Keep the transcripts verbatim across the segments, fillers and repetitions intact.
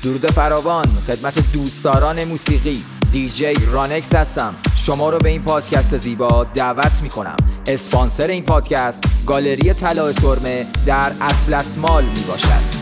درود فراوان خدمت دوستداران موسیقی. دیجی رانکس هستم. شما رو به این پادکست زیبا دعوت میکنم. اسپانسر این پادکست گالری طلا سرمه در اطلس مال میباشد.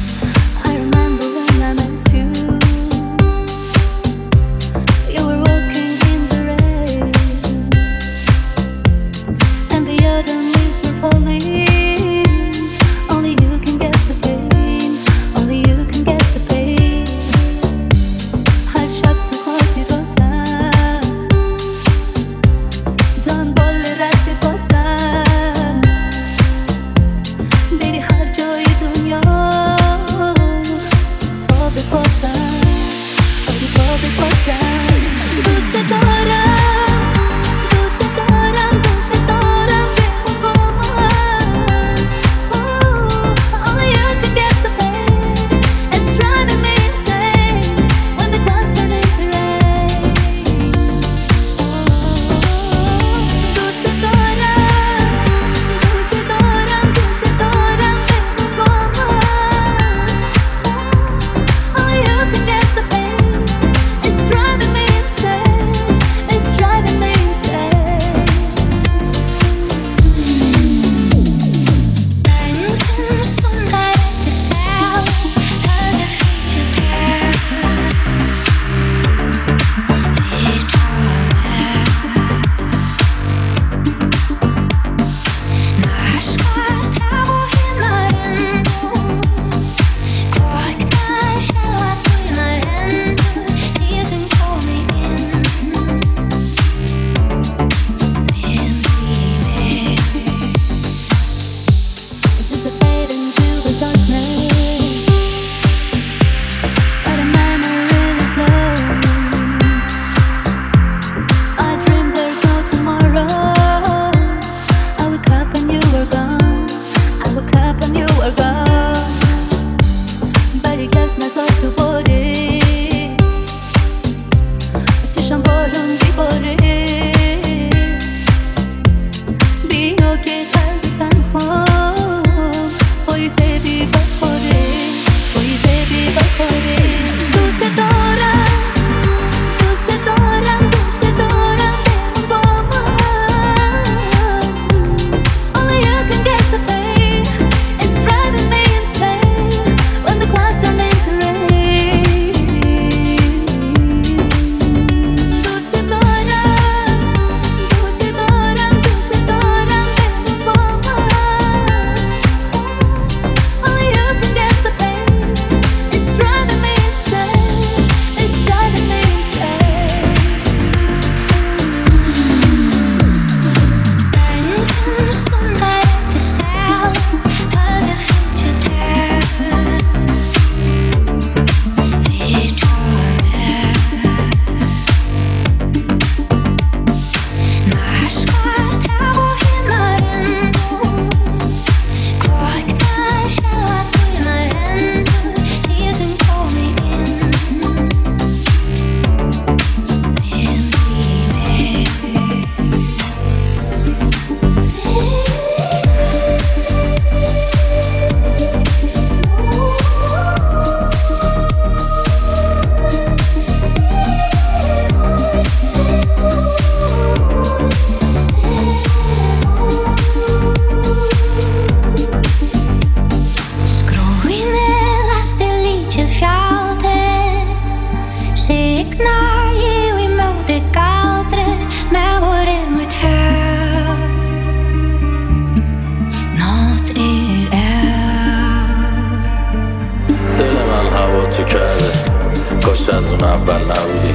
تو کرده کاش از اون اول نبودی.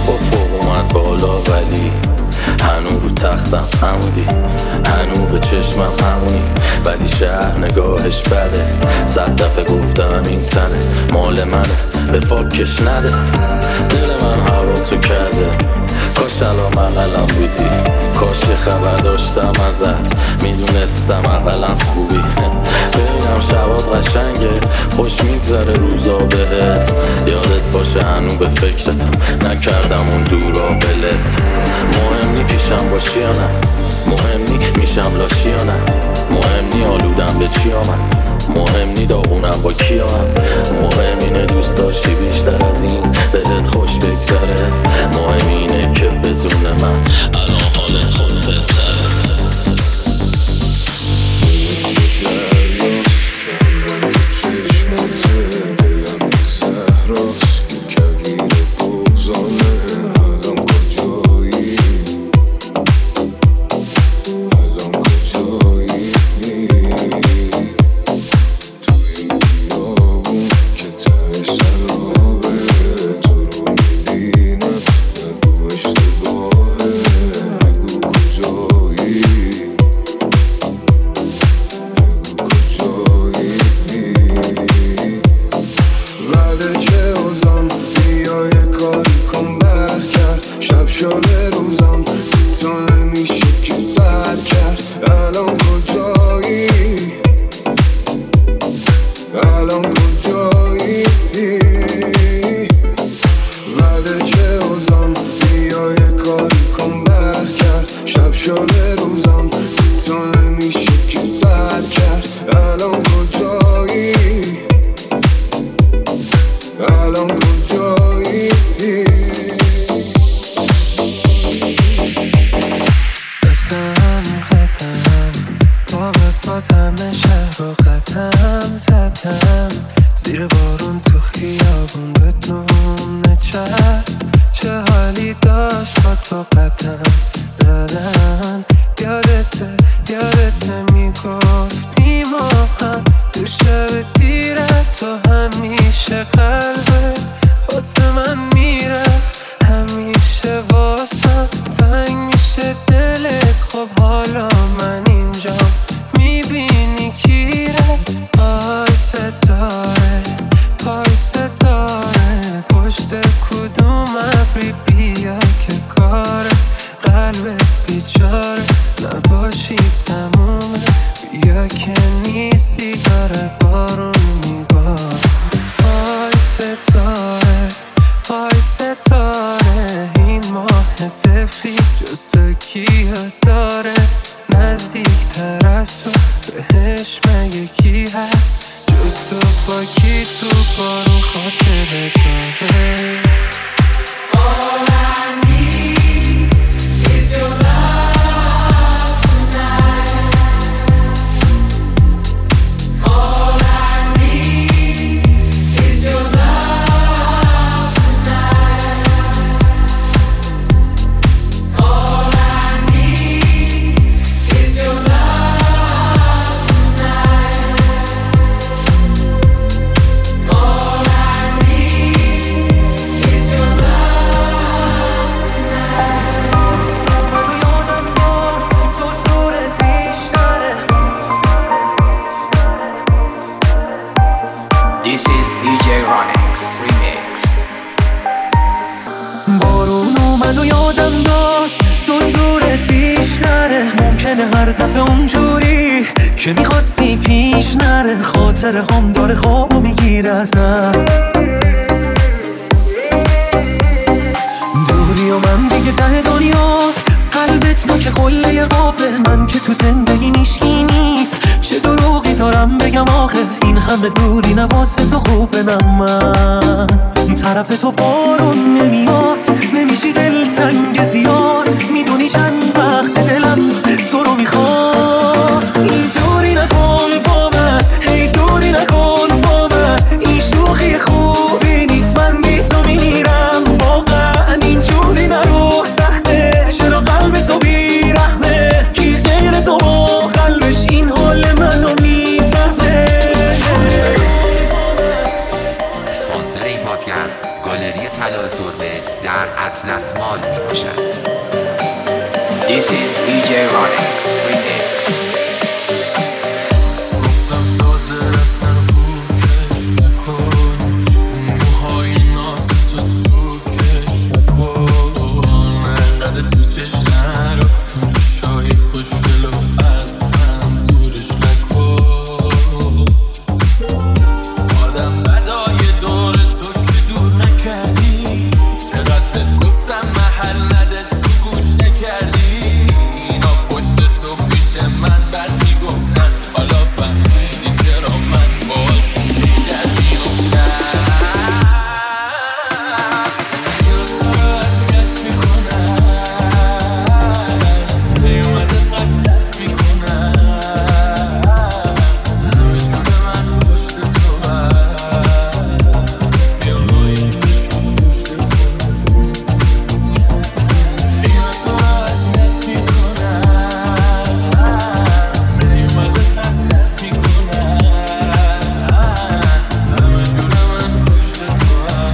افق اومد بالا ولی هنو رو تختم عمودی، هنو به چشمم همونی، ولی شهر نگاهش بده. صد دفعه گفتم این تنه مال منه، به فاکش نده. دل من هوا تو کرده کاش الان من الان بودی، کاش یه خبر داشتم ازت، میدونستم اقلم خوبی. ببینم شبات قشنگه، خوش میگذره روزا بهت، یادت باشه هنو به فکرتم، نکردم اون دورا بلت. مهم نی پیشم باشی یا نه، مهم نی میشم لاشی یا نه، مهم نی آلودم به چی آمد، مهم نی داغونم با کی آمد، مهم اینه دوست داشتی بعد چه اوزان بیا یه کاری کن برگرد شب شده روزم تو نمیشه که سر کرد الان کجایی الان کجایی بعد چه اوزان بیا یه کاری کن برگرد شب شده روزم تو نمیشه که سر کرد الان کجایی الان کجایی قدم قدم با به پاتم شهر و قدم زدم زیر بارون تو خیابون بدون چه چه حالی داشت با تو قدم زدن یادته یادته میگفتی ما هم تو شب دیرت تو همیشه قلبت واسه من میرفت همیشه واسم تنگ میشه دلت خب حالا من اینجا میبینی کی رفت پای ستاره پای ستاره پشت کدوم ابری بیا که کار قلبت بیچاره نباشی تمومه بیا که نیستی داره بارون میبار پای ستاره پای ستاره این ماه تفری جز تو کیا داره نزدیکتر از تو بهش مگه کی هست جز تو با کی تو بارون خاطره داره All I need is your love tonight. All I need is your love tonight. All I need is your love tonight. All I need is your love tonight. یادم باد تو زورت بیشتره This is دی جی Ronix Remix. بارون اومد و یادم داد تو زورت بیشتره ممکنه هر دفعه اونجوری که میخواستی پیش نره خاطر هم داره خوابو میگیره ازم دوری و من دیگه ته دنیا قلبت نوک قله قابه من که تو زندگی نیشکی نیست چه دروغی دارم بگم آخه این همه دوری نواسه تو خوبه نه من طرف تو بارون نمیاد نمیشی دلتنگ زیاد میدونی چند وقت دلم تو رو میخواد اینجوری نکن با من هی دوری نکن با من این شوخی خوبی نیست من بی تو میمیرم واقعا اینجوری نرو سخته چرا قلب تو بیرحمه کی غیر تو با قلبش این حال منو میفهمه اسپانسر این پادکست گالری طلا سرمه در اطلس مال می باشد. This is دی جی Ronix Remix. گفتم داده رفتن رو کش نکن اون موهای ناز تو تو کش نکن انقدر تو کش نرو اون چشای خوشگل و از من دورش نکن آدم بدای دور تو که دور نکردی چقدر بهت گفتم محل نده تو گوش نکردی اینا پشت تو پیش من بد میگفتن حالا فهمیدی چرا من باشون میکردی و نه یا تو رو اذیت میکنن نیومده خستت میکنن همه جون من پشت تو بر بیا لایمشون گوشت کن یا تو رو اذیت میکنن نیومده خستت میکنن همه جون من پشت تو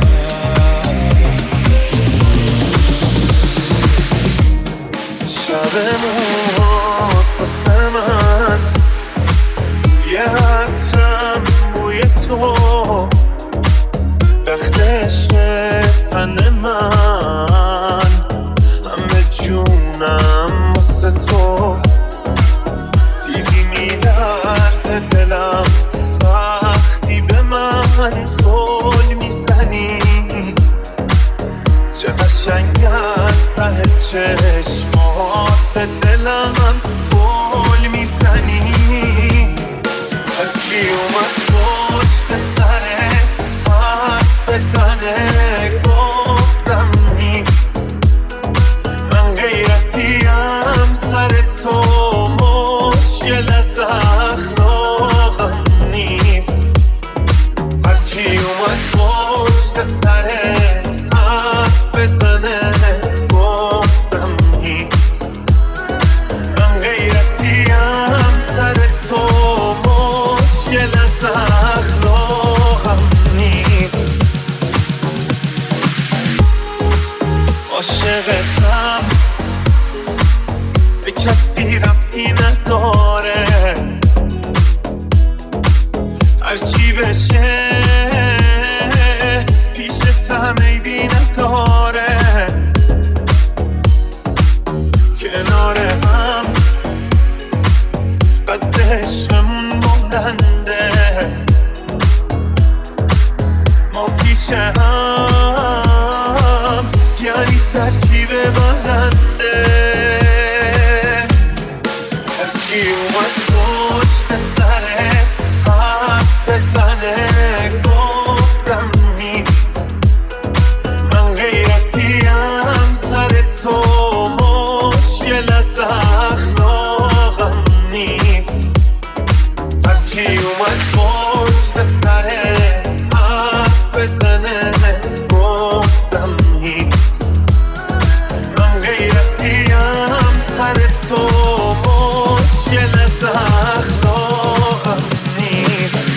شب موهات واسه من بوی عطرم بوی تو عشق تن من، همه جونم واسه تو. دیدی میلرزه دلم وقتی به من زل میزنی، چه قشنگ از ته چشمات به دلم گل میزنی. هرکی اومد پشت سرت حرف بزنه گفتم نیست، من غیرتیم سر تو مشکل از اخلاقم نیست. هرکی اومد پشت سرت حرف بزنه گفتم نیست، من غیرتیم سر تو مشکل از اخلاقم نیست. عاشقتم به کسی ربطی نداره، هرچی بشه پیشتم عیبی نداره. کنار هم قد عشقمون بلنده، ما پیش هم یعنی ترکیب برنده. هرکی اومد پشت سرت حرف بزنه گفتم نیست، من غیرتیم سر تو مشکل از اخلاقم نیست. هرکی اومد پشت سرت حرف بزنه گفتم نیست، من غیرتیم سر تو مشکل از اخلاقم نیست.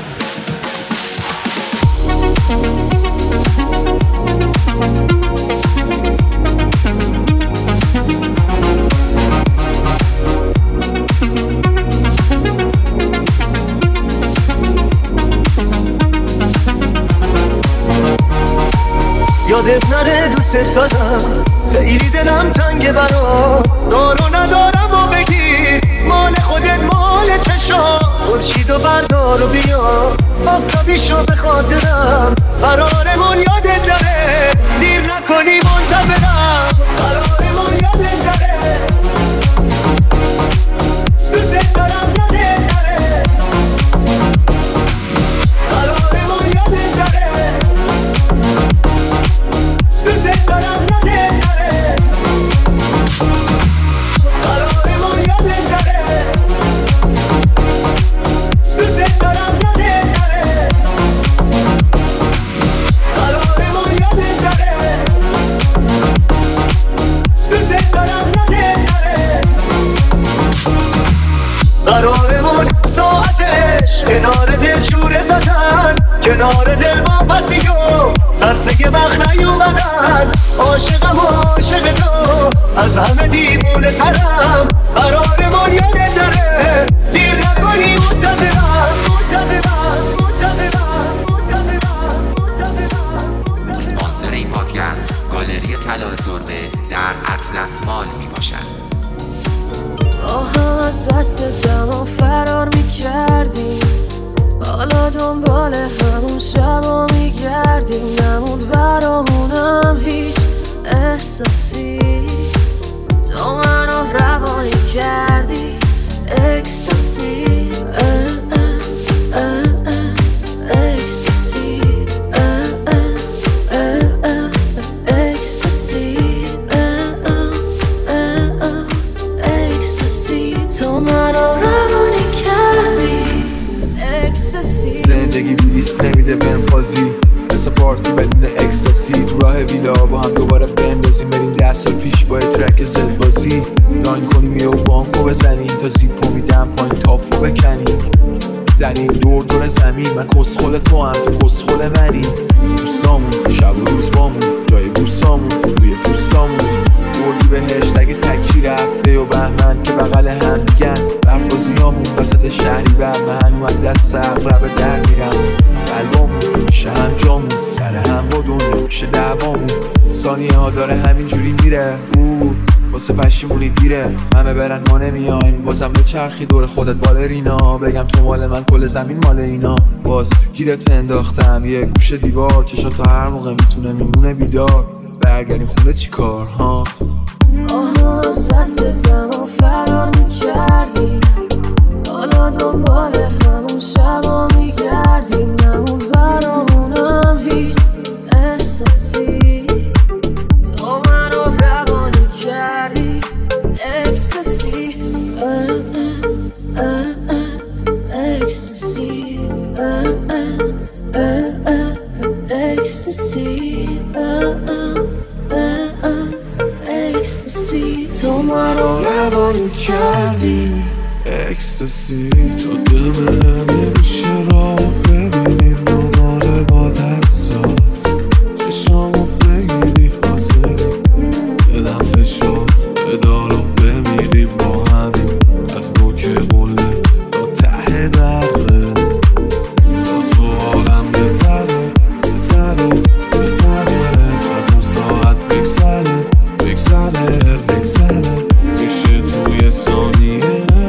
یادت نره دوست دارم، خیلی دلم تنگه برات، دارو ندارم و بگیر مال خودت مال چشام. خورشید و بردار و بیا آفتابی شو به خاطرم، قرارمون یادت داره دیر نکنی منتظرم، قرارمون یادت داره دوست دارم یادت داره، قرارمون یادت داره دوست دارم یادت داره، قرارمون یادت داره دوست دارم یادت داره، قرارمون یادت داره دوست دارم یادت داره. قرارمون ساعتش کنار دل شوره زدن، کنار دل با پسی و ترسه که وقت نیومدن. عاشقم و عاشق تو از همه دیوونه ترم، قرارمون یادت داره دیر نکنی منتظرم منتظرم منتظرم منتظرم منتظرم. اسپانسر این پادکست گالری طلا سرمه در اطلس مال می باشد. با هم از دست زمان فرار میکردیم، حالا دنبال همون شبا میگردیم. نموند برامونم هیچ احساسی، تو منو روانی کردی اکستاسی. اکستاسی اکستاسی اکستاسی، تو منو روانی کردی اکستاسی. زندگی ریسک نمیده بهم فازی، مثل پارتی بدون اکستاسی. تو راه ویلا با هم دوباره بندازیم، بریم ده سال پیش با ترک زد بازی. لاین کنیم یه بانکو بزنیم، تا زیپو میدم پایین تاپو بکنیم. زنیم دور دور زمین، من کسخل تو هم تو کسخل منی. دوستامون شب و روز بامون، جای بوسامون روی پوستامون. بردی بهشت اگه تکی رفته و بهمن که بغل هم دیگن. برفازیامون وسط شهری بر من هنو از دست سقف رب در میرم. قلبامون شهم جامون سر هم ثانیه ها داره همینجوری میره. او واسه پشیمونی دیره، همه برن ما نمیایم. بازم به چرخی دور خودت بالرینا، بگم تو مال من کل زمین مال اینا. باز گیرت انداختم یه گوشه دیوار، چشات تا هر موقع میتونه میمونه بیدار. برگردیم خونه چی کار ها؟ آها از دست زمان فرار میکردیم، حالا دنبال همون شبا میگردیم. نمون برامونم هیچ احساسی، تو منو روانی کردی اکستاسی. اکستاسی اکستاسی اکستاسی، تو منو روانی کردی اکستاسی. تو دل نمیشه را ببینیم دوباره با دستات، چشامو بگیری حاضری بدم فشار بدار و بمیریم با همین. از تو که قله تا ته دره، تا تو عالم بتره بتره بتره. از اون ساعت بگذره بگذره بگذره، بشه توی ثانیه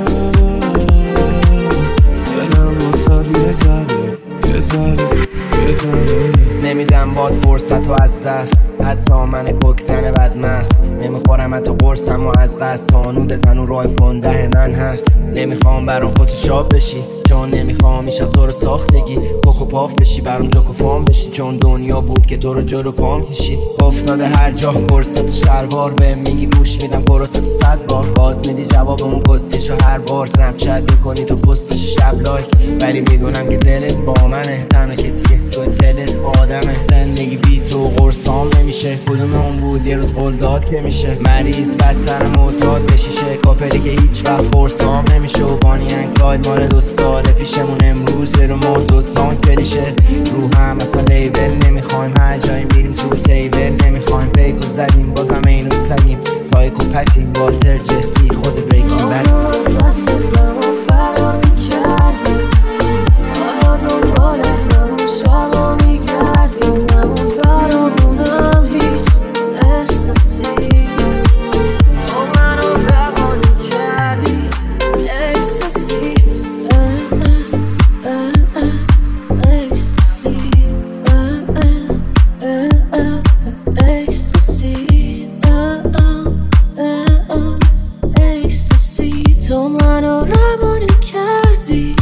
نمیدم باد فرصت و از دست، حتی من کوکسن بدمست. نمیخورم حتی قرصم و از قصد، تانود تنور آیفون ده من هست. نمیخوام برام فتوشاپ بشی، چون نمیخوام ایشب تو رو ساختگی کوکو پاف بشی، برام جاکو فام بشی. چون دنیا بود که تو رو جلو پام کشید، افتاده هر جا کرست و شلوار. به میگی گوش میدم پروسه تو صد بار، باز میدی جواب اون کسکشو هر بار. سنپچت میکنی تو پستش شب لایک، ولی میدونم که دلت با منه. تنها کسی که تو تلت آدمه، زندگی بی تو قرصام نمیشه. کدوم اون بود یه روز قول داد که میشه، مریض بدتر معتاد بشیشه. کاپلی که هیچ وقت فرسام نمیشه، و بانی انکلاید مال دو سال پیشمون. امروز رو مرد دوتان کلیشه، رو هم اصلا لیبل نمیخوایم. هر جایی میریم تو تیبل نمیخوایم. پیکو زدیم بازم اینو سگیم، سایکو پتیم والتر جسی خود بریکین بد. از دست زمان فرار میکردیم، حالا دنبال همون شبا میگردیم. نمون برامونم هیچ احساسی، تو منو روانی کردی اکستاسی. اکستاسی اکستاسی اکستاسی، تو منو روانی کردی.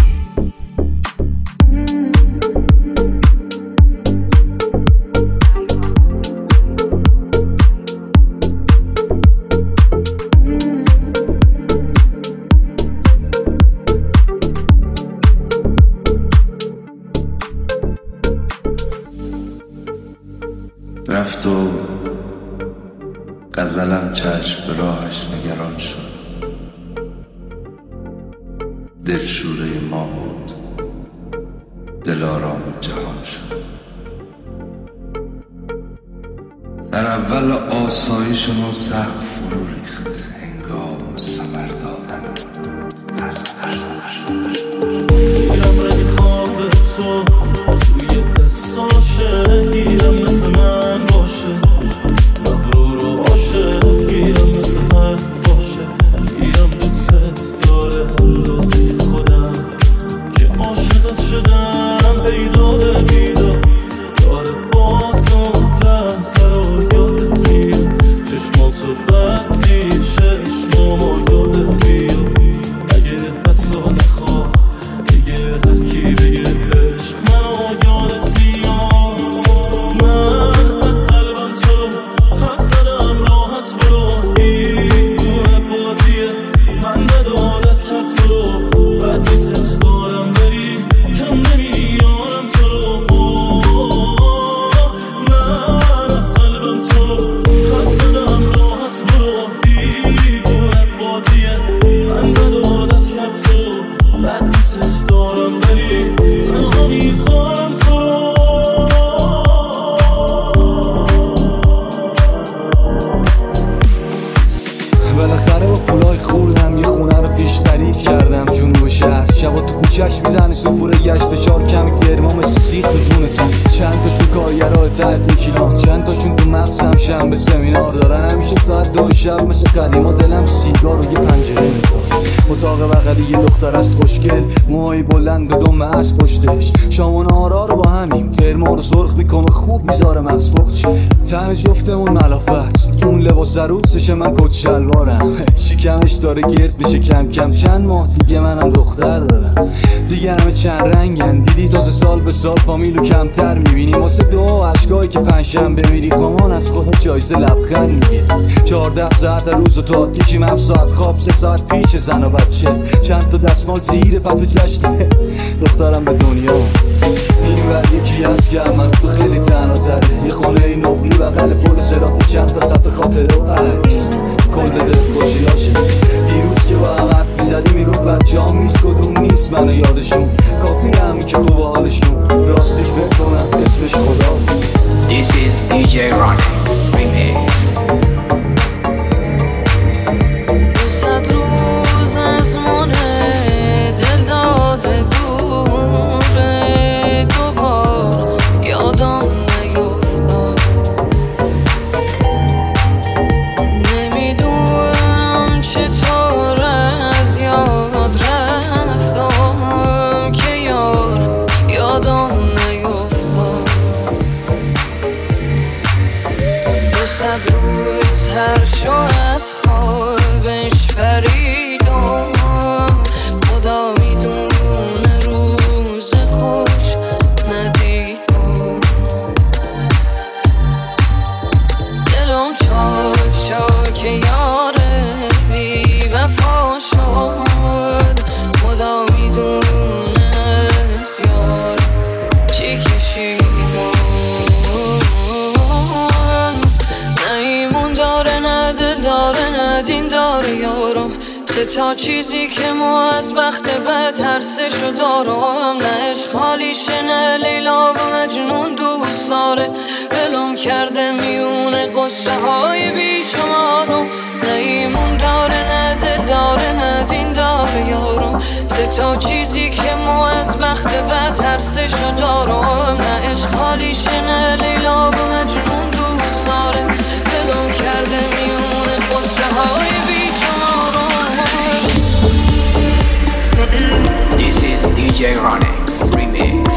رفت و غزلم چشم به راهش نگران شد. دل شوره ما بود، دل آرام جهان شد. در اول آسایشمون سقف فرو ریخت، هنگام ثمر دادن از از گیرم رنگ خواب تو توی دستاشه، گیرم مثل من باشه، مغرور و باشه. گیرم مثل من باشه، گیرم دوست داره اندازه خودم که عاشقت شدم. بیداده بیداد داره بازم لحظه رو یادت میاد. چشماتو بستی چشمامو یادت میاد. اگه حتی نخواه بگه هر کی بگه عشق ده کیلو، چند تاشون تو مغزم شنبه سمینار دارن. همیشه ساعت دو شب مثل قدیما دلم سیگار و یه پنجره میخواد. اتاق بغلی یه دختر است خوشگل، موهای بلند و دم از پشتش. شام و نهارا رو با همیم کرما رو سرخ میکنه، خوب میذاره مغز پخت. تن جفتمون ملافه است، اون لباس عروسشه من کت شلوارم. شکمش داره گرد بشه کم کم، چند ماه دیگه منم دختر دارم. دیگه همه چند رنگن، دیدی تازه سال به سال فامیلو کمتر میبینی. واسه دو اشکایی که پنجشنبه میری مامان از خودت جایزه لبخند میگیری. چهارده ساعت روز و تو آتیشیم، هفت ساعت خواب، سه ساعت پیش زن و بچه. چند تا دستمال زیر پتو جشنه دخترم به دنیا. این ور یکی هست که من تو خیلی تنها تره، یه خونه این نقلی بغل پل صراط با چند تا صفحه خاطره و عکس. کل دل خوشیاشه دیروز که با هم حرف میزدی میگفت بچه هم نیست کدوم نیست منو یادشون. کافی هم که خوب حالشون، راستی فکر کنم اسمش خدا. This is دی جی Ronix Remix. دوست روز از مونه دل داده دوره، دوبار یادم نیفتاد. نمیدونم چطور از یاد رفتم که یار یادم نیفتاد. دوست روز هر شو از خوابش پریدم، خدا میدونه روز خوش ندیدم. دلم چاک چاک یاره بی وفا شد، خدا میدونه از یار چی کشیدم. نیمون داره نه دل داره نه دین داره یارم، سه تا چیزی که ما از بخت بد هر سه شو دارم. نه عشق خالیشه نه لیلا و مجنون دوست داره، دلم کرده میونه قصه های بیشمارم. نیمون داره نه دل داره نه دین داره یارم، سه تا چیزی که ما از بخت بد هر سه شو دارم. نه عشق خالیشه نه لیلا و مجنون دوست داره، دلم کرده میونه قصه های بیشمارم. This is دی جی Ronix Remix.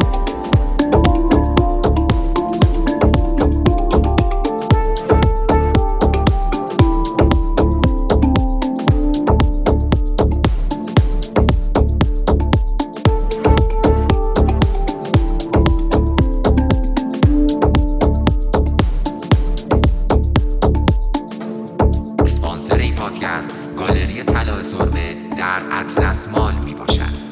اسپانسر این پادکست گالری طلا سرمه در اطلس مال می باشد.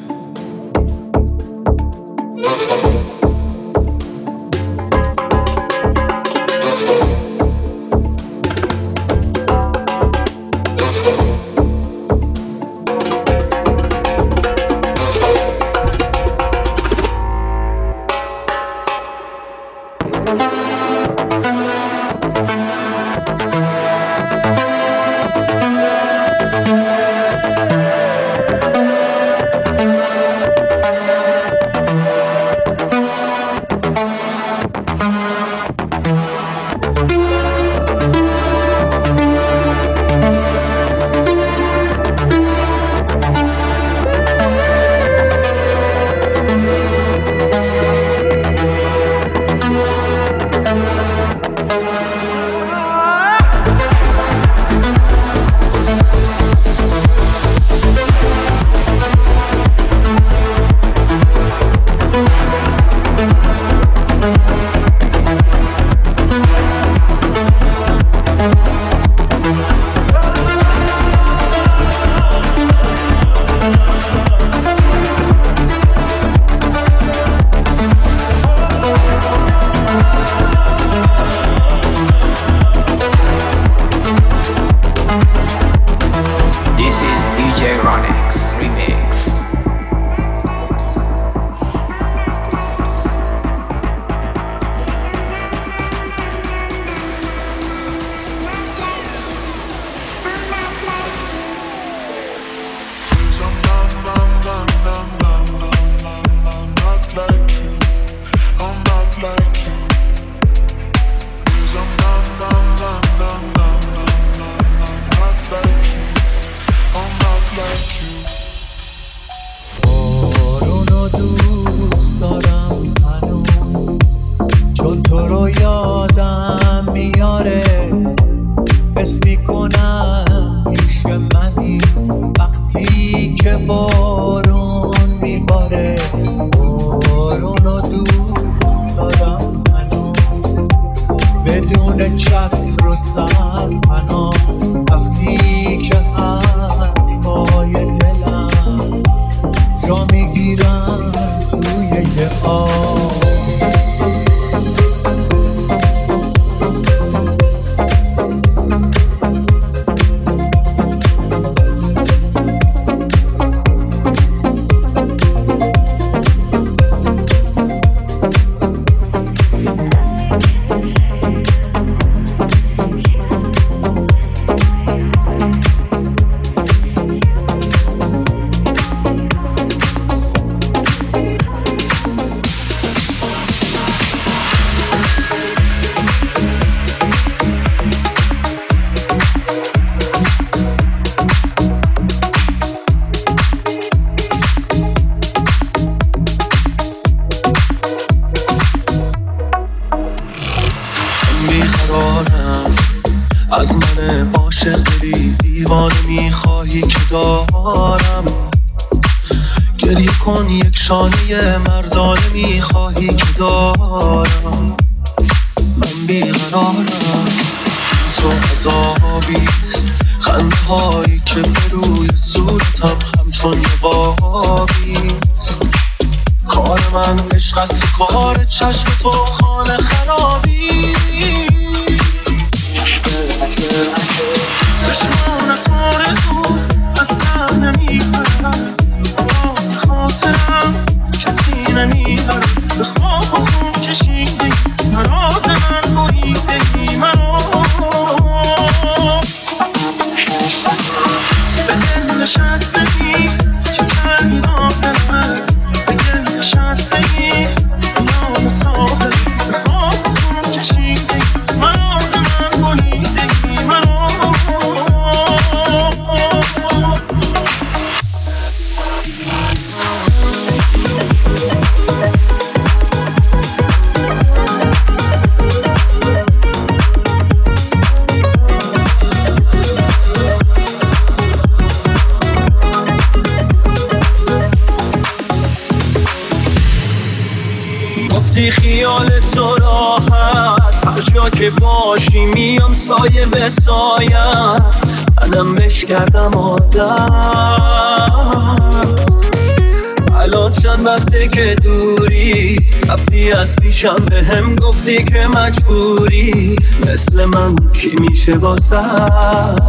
دل چت رستم پناه وقتی که حرفای دلم جا میگیرم توی یه آب. از من عاشق دلی دیوانه میخواهی که دارم، گریه کن یک شانه مردانه میخواهی که دارم. من بیقرارم تو عذابیست، خنده هایی که به روی صورتم همچون نقابیست. کار من عشق است، کار چشم تو خانه خرابی. چشمانت آرزوست از سر نمیبرم، باز خاطرم کسی نمیبرم. به خواب و خون کشیده مراز من بریده منو، به دل نشستگی چه کردی ناقلم، به دل نشستگی نام ساقل. به خواب و خون کشیده مراز من بریده منو. گفتی خیال تو راحت، هر جا که باشی میام سایه به سایت. منم بش کردم عادت، الان چند وقته که دوری، رفتی از پیشم به هم گفتی که مجبوری. مثل من کی میشه واسه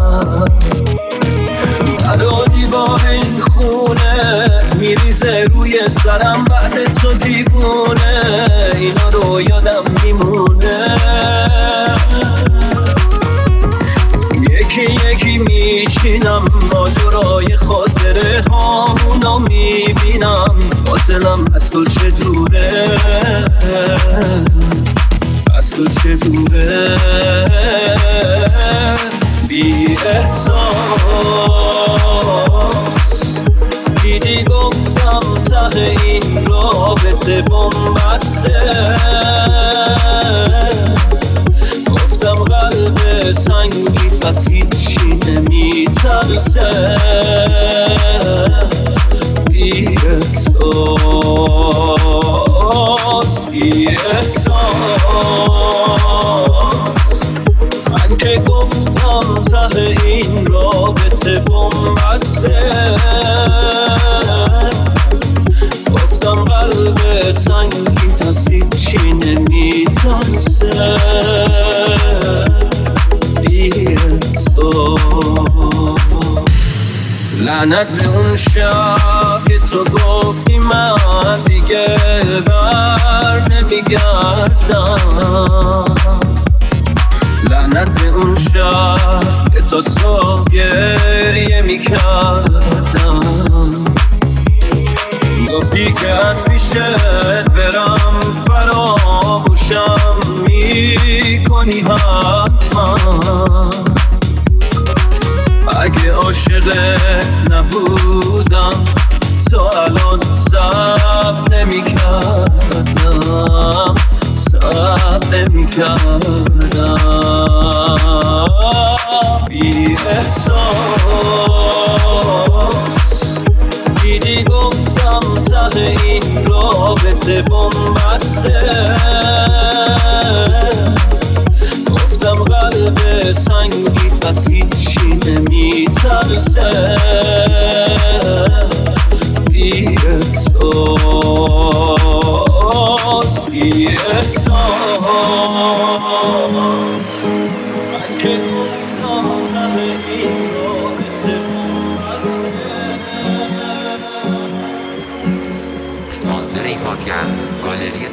برادی با این خونه میریزه روی سرم بعد تو دیوونه. اینا رو یادم میمونه، یکی یکی میچینم ماجرای خاطره هامونو میبینم. فاصلم از تو چه دوره، از تو چه دوره. بی احساس دیدی گفتم ته این رابطه بنبسته، گفتم قلب سنگی پس هیچی نمیترسه. بی احساس بی احساس من که گفتم ته این رابطه بنبسته، گفتم قلب سنگی تسید چی نمیترسه. لعنت به اون شب که تو گفتی من دیگه بر نمیگردم. لعنت به اون شب که تا صبح گریه میکردم. گفتی که از پیشت برم فراموشم میکنی حتما. اگه عاشق نبودم تا الان صبر نمیکردم، صبر نمیکردم. بی احساس دیدی گفتم ته این رابطه بنبسته،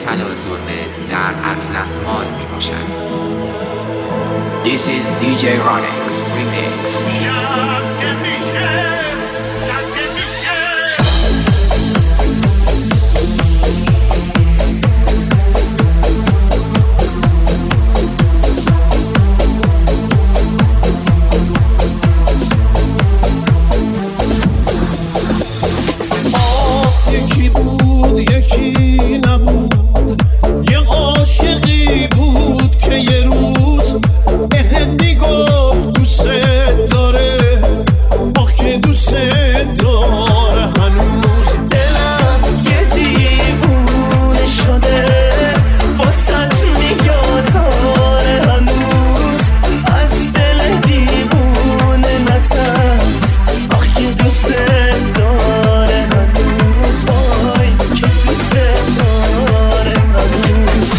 طلا سرمه در اطلس مال می باشد. This is دی جی Ronix Remix. یکی بود یکی نبود، یه عاشقی بود که یه روز بهت میگفت دوست داره، آخ که دوست داره. هنوز دلم یه دیوونه شده واسط میگذاره، هنوز از دل دیوونه نترس، آخ که دوست داره. هنوز وای که دوست داره. هنوز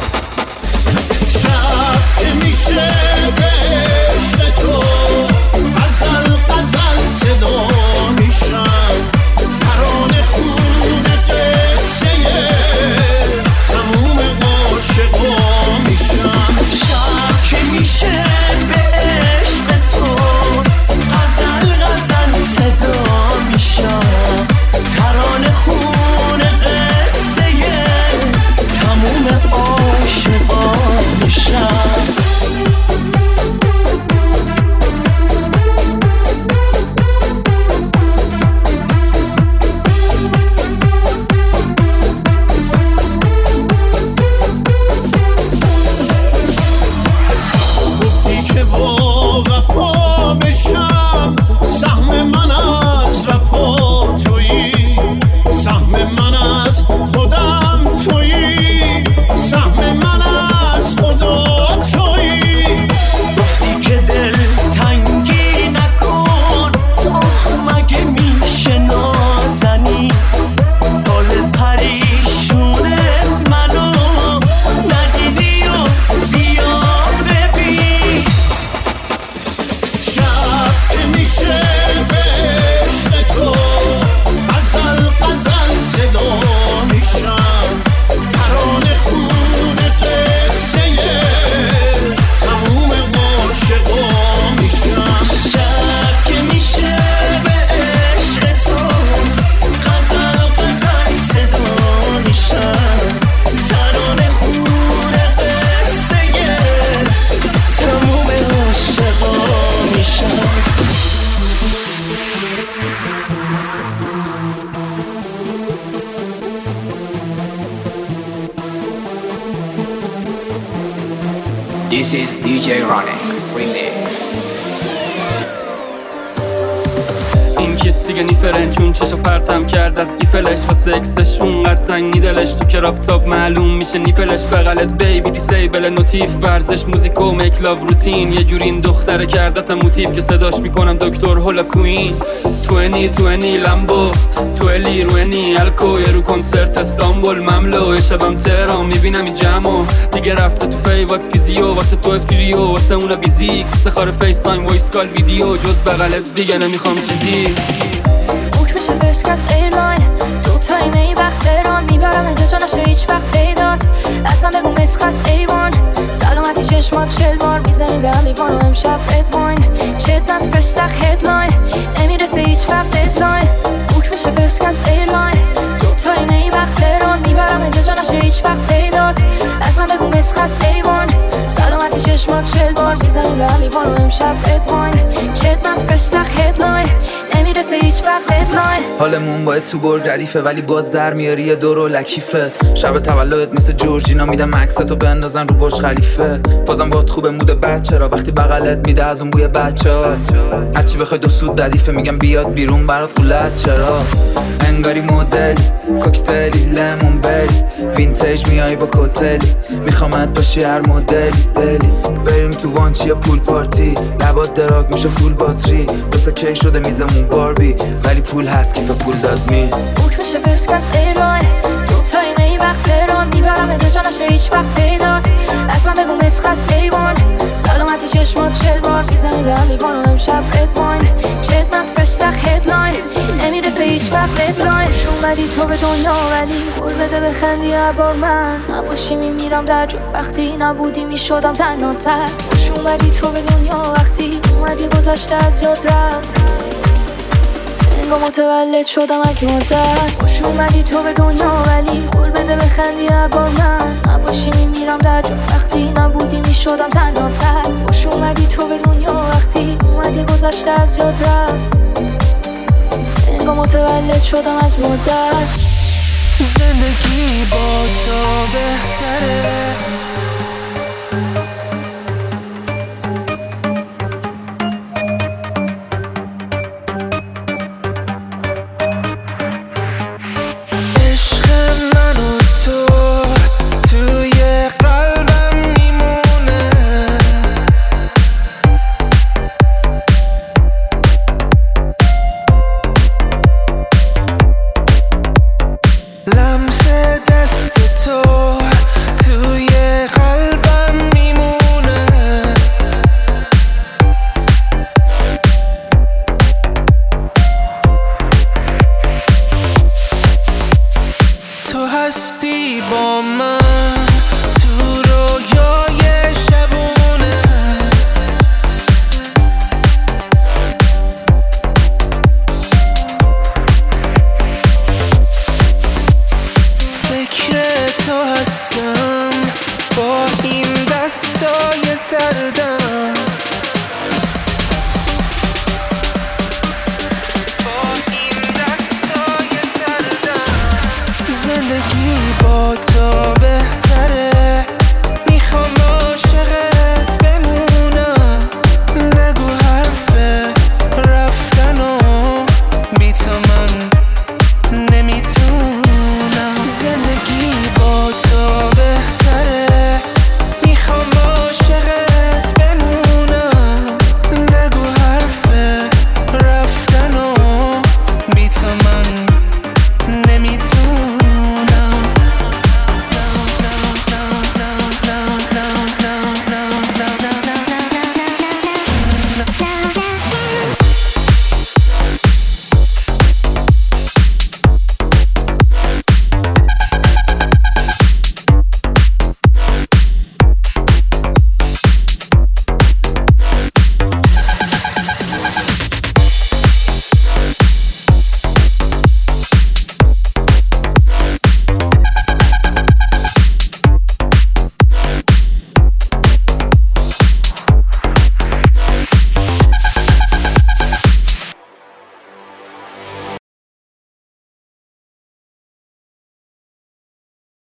شب که میشه به عشق تو غزل غزل صدا میشم، ترانه خونه قصه تموم عاشقا میشم. شب که میشه به عشق تو غزل غزل صدا میشم، ترانه خون قصه تموم عاشقا میشم. گفتی که با وفا بشم، سهم من از وفا تویی، سهم من از خودم تویی، سهم من از خدا تویی. گفتی که دل تنگی نکن، آخ مگه میشه نازنی، حال پریشونه منو ندیدی و بیا ببین. شب که میشه به عشق تو غزل غزل صدا میشم، ترانه خونه قصه تموم عاشقا میشم. شب که میشه به عشق تو غزل غزل صدا میشم، ترانه خون قصه تموم عاشقا میشم. This is دی جی Ronix Remix. این کیست دیگه نیفرن چون چشو پرتم کرد از ایفلش و سکسش اونقدر تنگی دلش، تو کراب تاب معلوم میشه نیپلش، بغلت بیبی دیسیبل نوتیف، ورزش موزیک و میک لاو روتین، یه جوری این دختره کردتم موتیف که صداش میکنم دکتر هولا کوین. توینی توینی لامبو تویلی روینی الکو، یه رو کنسرت استانبول مملو، شبم تهران میبینم این جمعو دیگه رفته تو فیوات فیزیو، واسه تو فریو واسه اونا بیزیک، واسه خار فیس تایم وایس کال ویدیو، جز بغلت دیگه نمیخوام چیزی. بوک میشه فرست کلاس ایرلاین، دو تایم ای وقت تهران، میبرم اینجا جا نشه هیچ وقت پیدات، اصلا بگو مسخص ایوان، سلامتی چشمات چل بار میزنی به هم لیوان و امشب رد واین، چت نز فرش سخ هدلاین، نمیرسه هیچ وقت ددلاین. بوک میشه فرست کلاس ایرلاین، دو تایم ای وقت تهران، میبرم اینجا جا نشه هیچ وقت پیدات، اصلا بگو مسخص ایوان، سلامتی چشمات چل بار میزنی به هم لیوان و امشب رد واین، چت نز فرش سخ هدلاین، نمیرسه هیچ وقت ددلاین. حالمون باید تو برد ردیفه ولی باز در میاری یه دور و لکیفت، شب تولدت مثل جورجینا میدم عکستو بندازن رو برج خلیفه، بازم باید خوبه مود بچه را وقتی بغلت میده از اون بوی بچه ها، هرچی بخوای دو سود ردیفه میگم بیاد بیرون برات خولت چرا، انگاری مدل کوکتلی لیمون بلی وینتیج میای با کوتلی، میخوامت باشی هر مدلی دلی، بریم تو وانچی یا پول پارتی، لبات دراگ میشه فول باتری، دوستا کی شده میزمون باربی ولی پول هست کیف پول داد می. بوک میشه فرست کلاس ایرلاین، دو تایم ای وقت تهران، میبرم اینجا جا نشه هیچ وقت پیدات، اصلا بگو مسخص ایوان، سلامتی چشمات چل بار میزنی به هم لیوان و امشب رد واین، چت نز فرش سخ هدلاین، نمیرسه هیچ وقت ددلاین. شون اومدی تو به دنیا ولی قول بده بخندی هر بار من نباشی میمیرم در جو. وقتی نبودی میشدم تنها تر. خوش اومدی تو به دنیا وقتی اومدی گذشته از یاد رفت. انگار متولد شدم از مادر. خوش اومدی تو به دنیا ولی قول بده بخندی هر بار من نباشی میمیرم در جو. وقتی نبودی میشدم تنها تر. خوش اومدی تو به دنیا وقتی اومدی گذشته از یاد رفت. انگار متولد شدم از مادر. زندگی با تو بهتره. هستی با من تو رویای شبونه. فکر تو هستم با این دستای سردم.